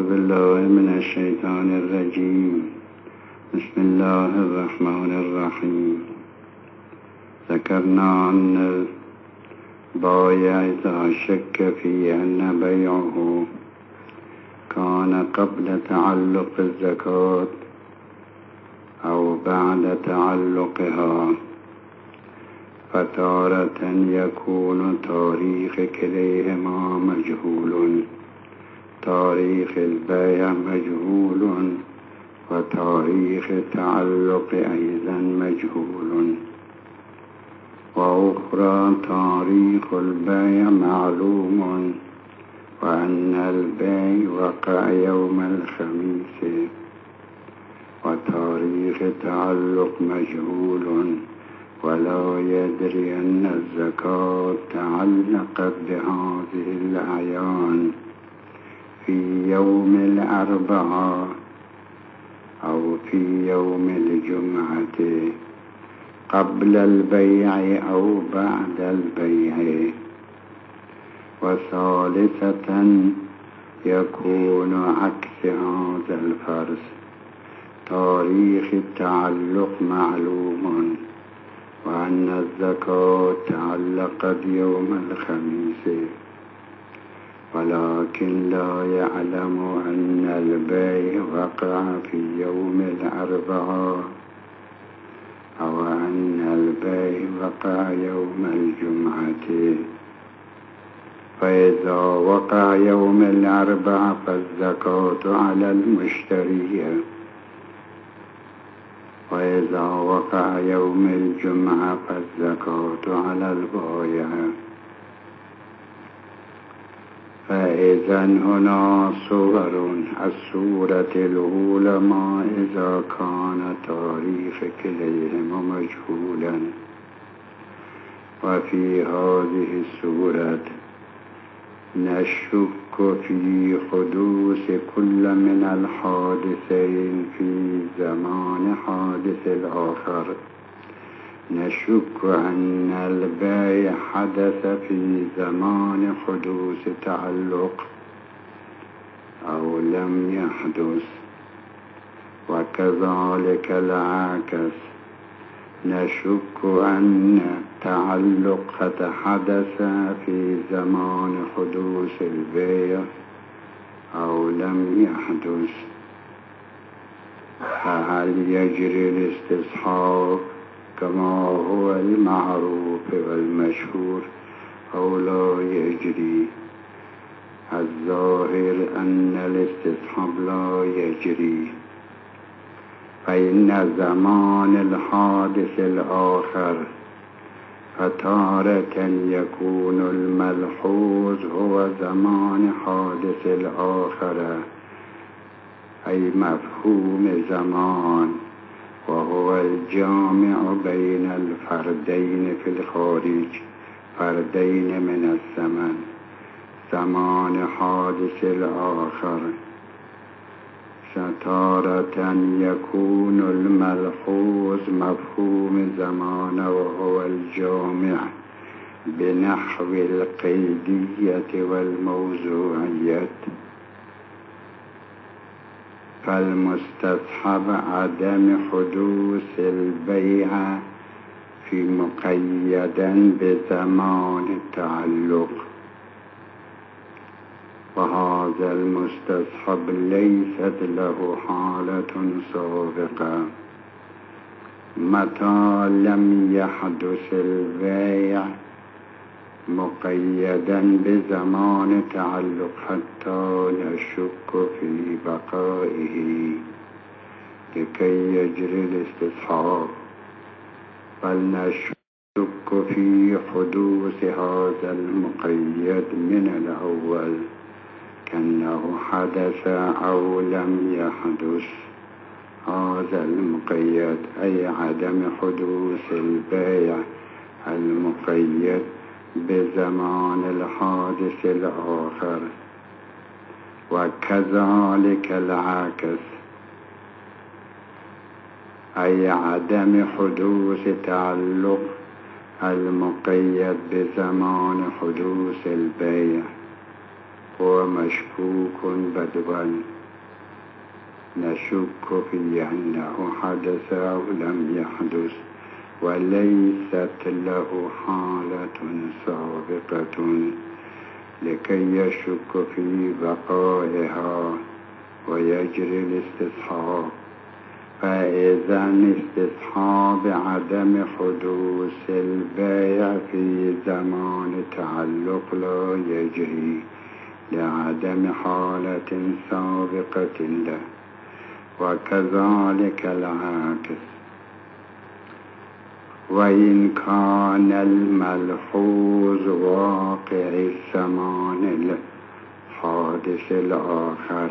بالله من الشيطان الرجيم. بسم الله الرحمن الرحيم. ذكرنا أن البائع إذا شك في أن بيعه كان قبل تعلق الزكاة أو بعد تعلقها، فتارة يكون تاريخ كليهما مجهول، تاريخ البيع مجهول وتاريخ التعلق أيضا مجهول، وأخرى تاريخ البيع معلوم وأن البيع وقع يوم الخميس، وتاريخ التعلق مجهول ولا يدري أن الزكاة تعلقت بهذه الأعيان في يوم الأربعاء أو في يوم الجمعة قبل البيع أو بعد البيع. وثالثة يكون عكس هذا الفرض، تاريخ التعلق معلوم وأن الزكاة تعلقت يوم الخميس، ولكن لا يعلم أن البيع وقع في يوم الأربعاء أو أن البيع وقع يوم الجمعة. فإذا وقع يوم الأربعاء فالزكاة على المشتري، وإذا وقع يوم الجمعة فالزكاة على البائع. فإذا هنا صور. الصورة الأولى ما إذا كان تاريخ كليهما مجهولا، وفي هذه الصورة نشك في حدوث كل من الحادثين في زمان حادث الآخر. نشك أن البيع حدث في زمان حدوث تعلق أو لم يحدث، وكذلك العكس. نشك أن التعلق قد حدث في زمان حدوث البيع أو لم يحدث، فهل يجري الاستصحاب كما هو المعروف والمشهور أو لا يجري؟ الظاهر أن الاستصحاب لا يجري، فإن زمان الحادث الآخر فتارة يكون الملحوظ هو زمان حادث الآخر، أي مفهوم زمان، وهو الجامع بين الفردين في الخارج، فردين من الزمن، زمان حادث الآخر. ستارة يكون الملحوظ مفهوم زمان وهو الجامع بنحو القيدية والموضوعية. فالمستصحب عدم حدوث البيع في مقيدا بزمان التعلق، وهذا المستصحب ليست له حالة سابقة. متى لم يحدث البيع مقيدا بزمان تعلق حتى نشك في بقائه لكي يجري الاستصحاب، بل نشك في حدوث هذا المقيد من الأول كأنه حدث أو لم يحدث هذا المقيد، أي عدم حدوث البيع المقيد بزمان الحادث الآخر، وكذلك العكس، أي عدم حدوث تعلق المقيد بزمان حدوث البيع، هو مشكوك بدوا نشك في أنه حدث أو لم يحدث، وليست له حالة سابقة لكي يشك في بقائها ويجري الاستصحاب. فإذا استصحاب عدم حدوث البيع في زمان تعلق لا يجري لعدم حالة سابقة له، وكذلك العكس. وإن كان الملحوظ واقع الزمان الحادث الآخر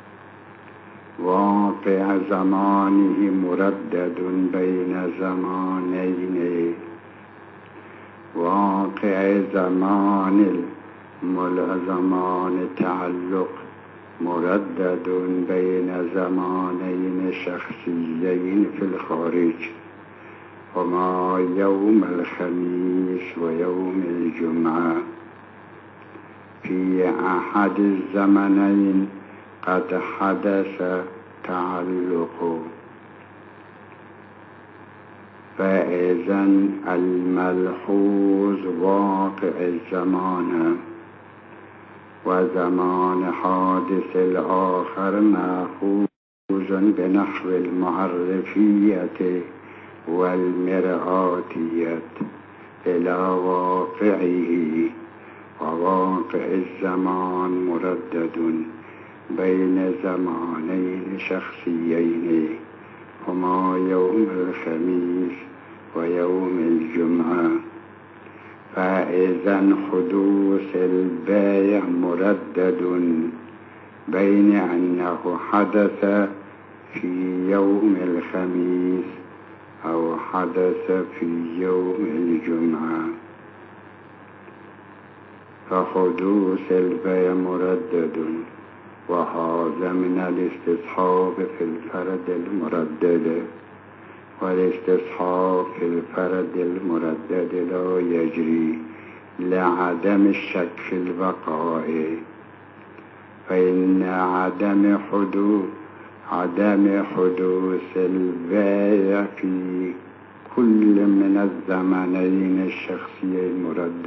واقع زمانه مردد بين زمانين، واقع زمان تعلق مردد بين زمانين شخصيين في الخارج، هما يوم الخميس ويوم الجمعة. في أحد الزمنين قد حدث تعلق، فإذا الملحوظ واقع الزمان وزمان حادث الآخر مأخوذ بنحو المعرفية والمرآتية إلى واقعه، وواقع الزمان مردد بين زمانين شخصيين هما يوم الخميس ويوم الجمعة. فإذا حدوث البيع مردد بين أنه حدث في يوم الخميس أو حدث في يوم الجمعة، فحدوث البيع مردد، وهذا من الاستصحاب في الفرد المردد. والاستصحاب في الفرد المردد لا يجري لعدم الشك في البقاء، فإن عدم حدوث البيع في كل من الزمنين الشخصيين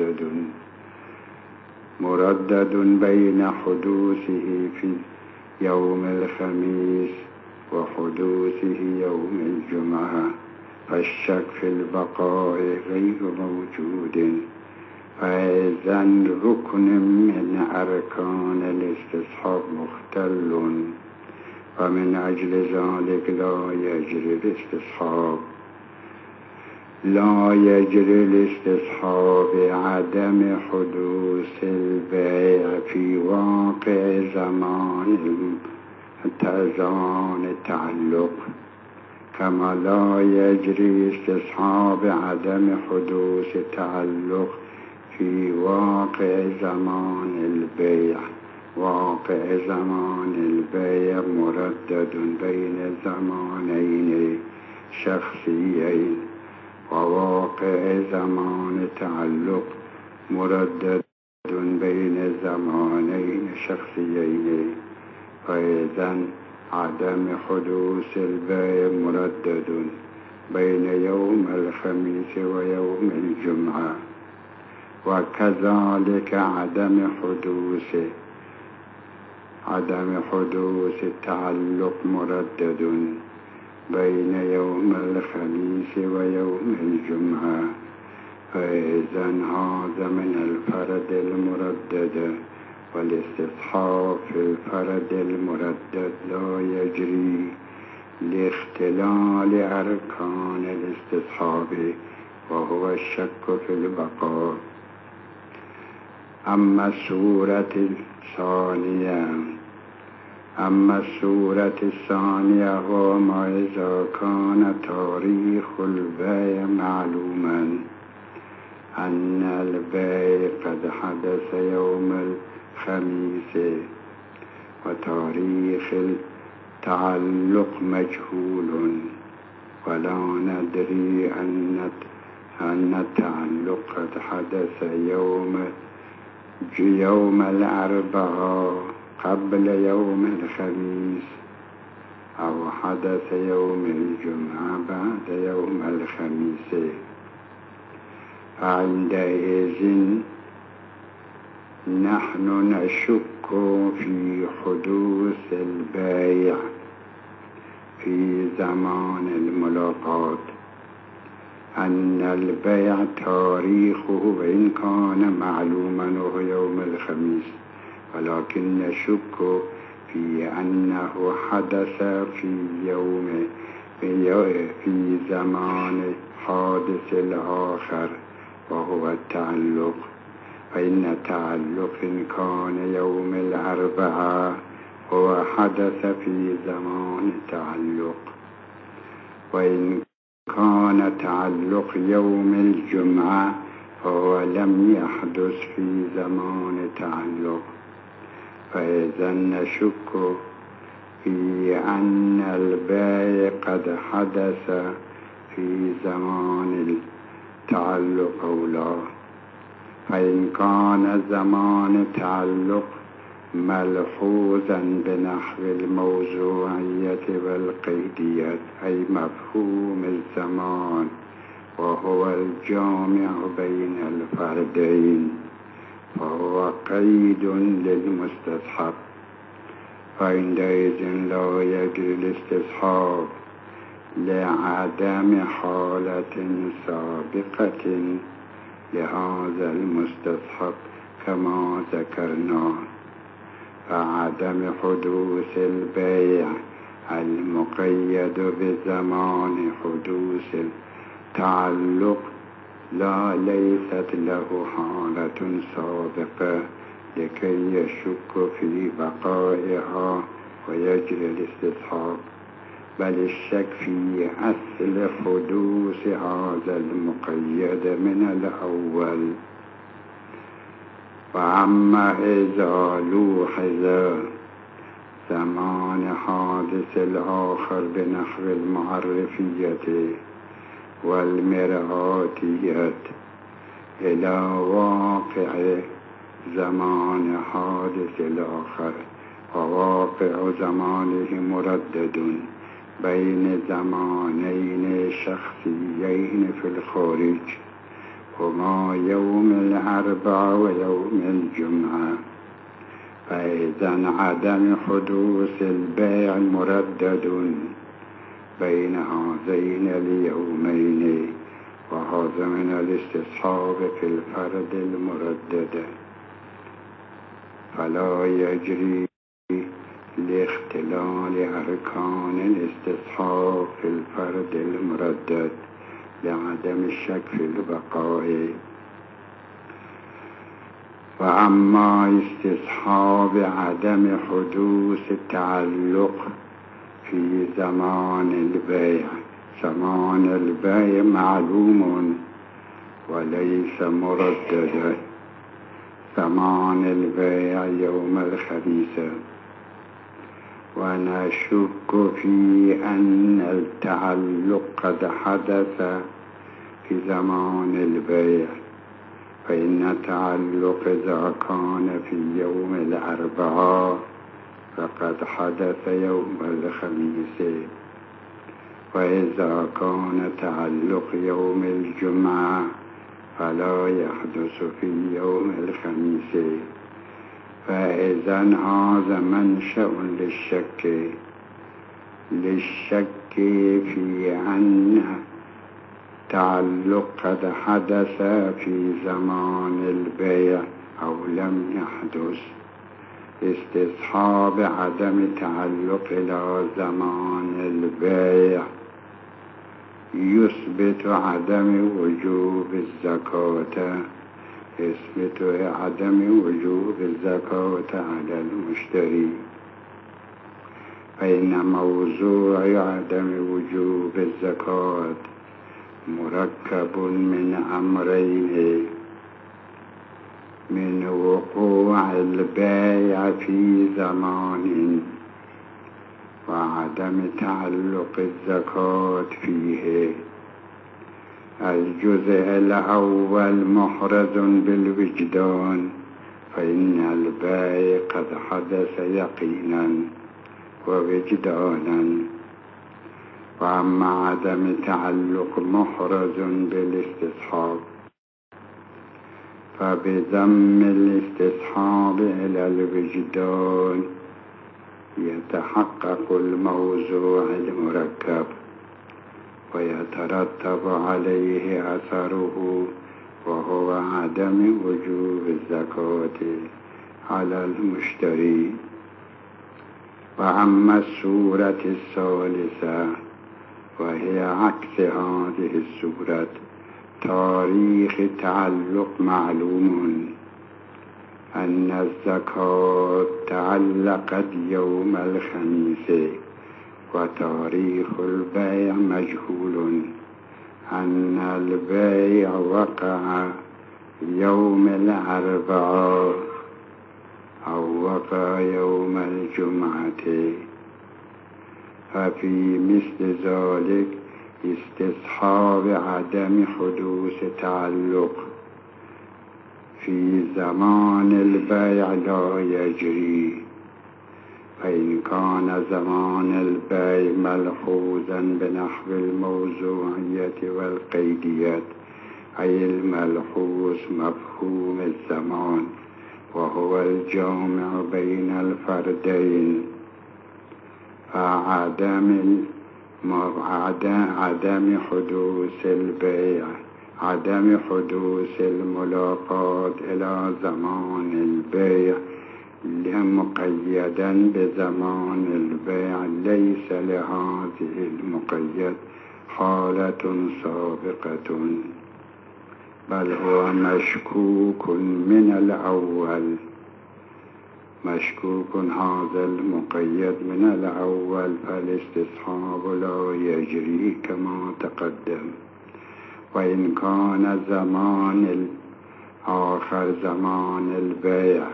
مردد بين حدوثه في يوم الخميس وحدوثه يوم الجمعة، فالشك في البقاء غير موجود. فإذا ركن من أركان الاستصحاب مختل، ومن أجل ذلك لا يجري الاستصحاب عدم حدوث البيع في واقع زمان التعلق، كما لا يجري استصحاب عدم حدوث تعلق في واقع زمان البيع. واقع زمان البيع مردد بين زمانين شخصيين، وواقع زمان تعلق مردد بين زمانين شخصيين. فإذا عدم حدوث البيع مردد بين يوم الخميس ويوم الجمعة، وكذلك عدم حدوث التعلق مردد بين يوم الخميس ويوم الجمعة. فإذا هذا من الفرد المردد، والاستصحاب في الفرد المردد لا يجري لاختلال أركان الاستصحاب، وهو الشك في البقاء. أما الصورة الثانية وما إذا كان تاريخ البيع معلوما أن البيع قد حدث يوم الخميس، وتاريخ التعلق مجهول، ولا ندري أن التعلق قد حدث يوم يوم الأربعاء قبل يوم الخميس أو حدث يوم الجمعة بعد يوم الخميس، فعندئذ نحن نشك في حدوث البيع في زمان الملاقات، أن البيع تاريخه وإن كان معلوما وهو يوم الخميس، ولكن نشك في أنه حدث في زمان حادث الآخر وهو التعلق، فإن التعلق إن كان يوم الأربعاء هو حدث في زمان التعلق، وإن كان تعلق يوم الجمعة فهو لم يحدث في زمان التعلق. فإذا نشك في أن البيع قد حدث في زمان التعلق أو لا. فإن كان زمان التعلق ملحوظا بنحو الموضوعية والقيدية، أي مفهوم الزمان وهو الجامع بين الفردين، فهو قيد للمستصحب، فعندئذ لا يجري الاستصحاب لعدم حالة سابقة لهذا المستصحب كما ذكرنا. فعدم حدوث البيع المقيد بزمان حدوث التعلق ليست له حالة سابقة لكي يشك في بقائها ويجري الاستصحاب، بل الشك في أصل حدوث هذا المقيد من الأول. وأما إذا لوحظ زمان حادث الآخر بنحو المعرفية والمرآتية إلى واقع زمان حادث الآخر، وواقع زمانه مردد بين زمانين شخصيين في الخارج، هما يوم الأربعاء ويوم الجمعة، فإذا عدم حدوث البيع مردد بين هذين اليومين، وهذا من الاستصحاب في الفرد المردد، فلا يجري لاختلال أركان الاستصحاب في الفرد المردد لعدم الشك في البقاء. وأما استصحاب عدم حدوث التعلق في زمان البيع، زمان البيع معلوم وليس مرددا، زمان البيع يوم الخميس، ونشك في أن التعلق قد حدث في زمان البيع، فإن التعلق إذا كان في يوم الأربعاء فقد حدث يوم الخميس، وإذا كان تعلق يوم الجمعة فلا يحدث في يوم الخميس. فإذا هذا منشأ للشك في أن تعلق قد حدث في زمان البيع أو لم يحدث. استصحاب عدم تعلق إلى زمان البيع يثبت عدم وجوب الزكاة، يثبت عدم وجوب الزكاة على المشتري، فإن موضوع عدم وجوب الزكاة مركب من أمرين: من وقوع البيع في زمان وعدم تعلق الزكاة فيه. الجزء الأول محرز بالوجدان، فإن البيع قد حدث يقينا ووجدانا. وأما عدم تعلق محرز بالاستصحاب فبضم الاستصحاب إلى الوجدان يتحقق الموضوع المركب ويترتب عليه أثره، وهو عدم وجوب الزكاة على المشتري. وأما الصورة الثالثة وهي عكس هذه الصورة، تاريخ تعلق معلوم أن الزكاة تعلقت يوم الخميس، وتاريخ البيع مجهول، أن البيع وقع يوم الأربعاء أو وقع يوم الجمعة. ففي مثل ذلك استصحاب عدم حدوث تعلق في زمان البيع لا يجري، فإن كان زمان البيع ملحوظا بنحو الموضوعية والقيدية، أي الملحوظ مفهوم الزمان وهو الجامع بين الفردين، عدم حدوث البيع، عدم حدوث الملاقات إلى زمان البيع مقيدا بزمان البيع، ليس لهذه المقيد حالة سابقة، بل هو مشكوك من الأول، مشكوك هذا المقيد من الأول، فالاستصحاب لا يجري كما تقدم. وإن كان زمان آخر زمان البيع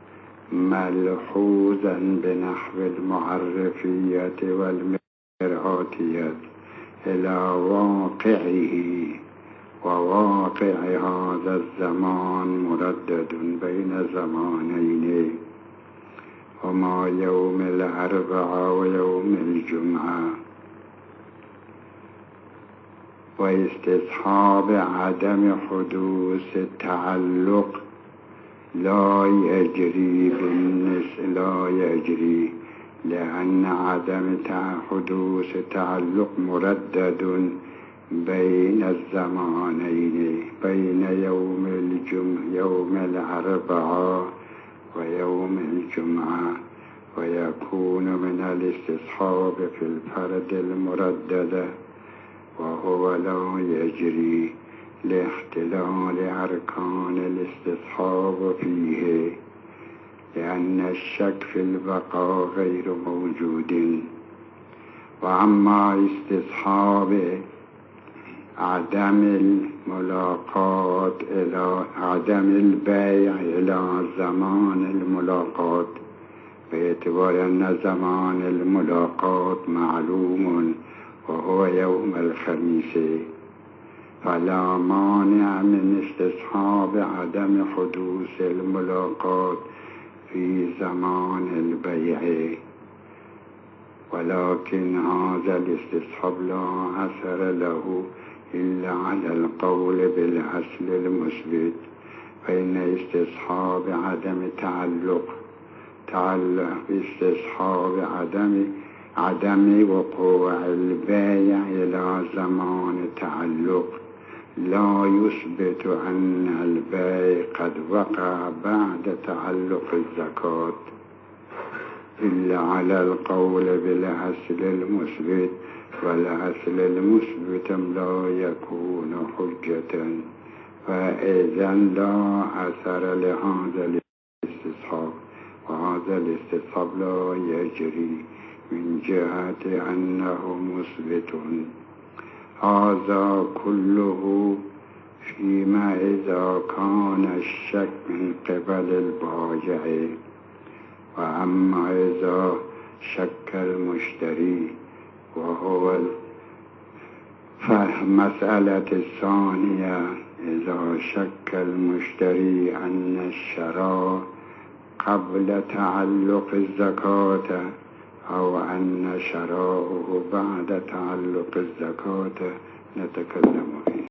ملحوظا بنحو المعرفية والمرآتية إلى واقعه، وواقع هذا الزمان مردد بين زمانين، هما يوم الأربعاء ويوم الجمعة. واستصحاب عدم حدوث التعلق لا يجري لأن عدم حدوث التعلق مردد بين الزمانين، بين يوم الأربعاء ويوم الجمعة، ويكون من الاستصحاب في الفرد المردد، وهو لا يجري لاختلال أركان الاستصحاب فيه، لأن الشك في البقاء غير موجود. وأما استصحاب عدم الملاقات إلى عدم البيع إلى زمان الملاقات، باعتبار أن زمان الملاقات معلوم وهو يوم الخميس، فلا مانع من استصحاب عدم حدوث الملاقات في زمان البيع، ولكن هذا الاستصحاب لا أثر له إلا على القول بالأصل المثبت، فإن استصحاب عدم تعلق استصحاب عدم وقوع البيع إلى زمان تعلق لا يثبت أن البيع قد وقع بعد تعلق الزكاة، إلا على القول بالأصل المثبت، والأصل المثبت لا يكون حجة، فإذا لا أثر لهذا الاستصحاب، وهذا الاستصحاب لا يجري من جهة أنه مثبت. هذا كله فيما إذا كان الشك من قبل البائع. وأما إذا شك المشتري وهو فالمسألة الثانية، إذا شك المشتري أن الشراء قبل تعلق الزكاة أو أن شرائه بعد تعلق الزكاة نتكلم فيه.